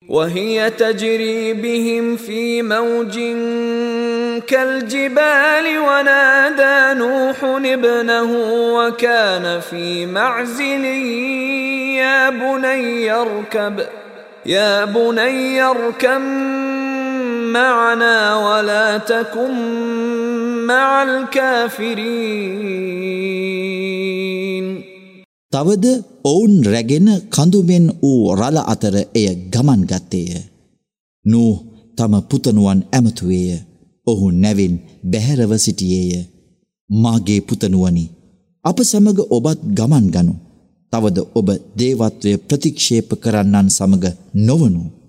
وهي تجري بهم في موج كالجبال ونادى نوح ابنه وكان في معزل يا بني اركب معنا ولا تكن مع الكافرين. තවද ඔවුන් රැගෙන කඳුමෙන් වූ රළ අතර එය ගමන් ගත්තේය. නූහ් තම පුතණුවන් ඇමතුවේය. ඔහු නැවින් බැහැරව සිටියේය. මාගේ පුතණුවනි, අප සමග ඔබත් ගමන් ගනු. තවද ඔබ දේවත්වය ප්‍රතික්ෂේප කරන්නන් සමග නොවනු.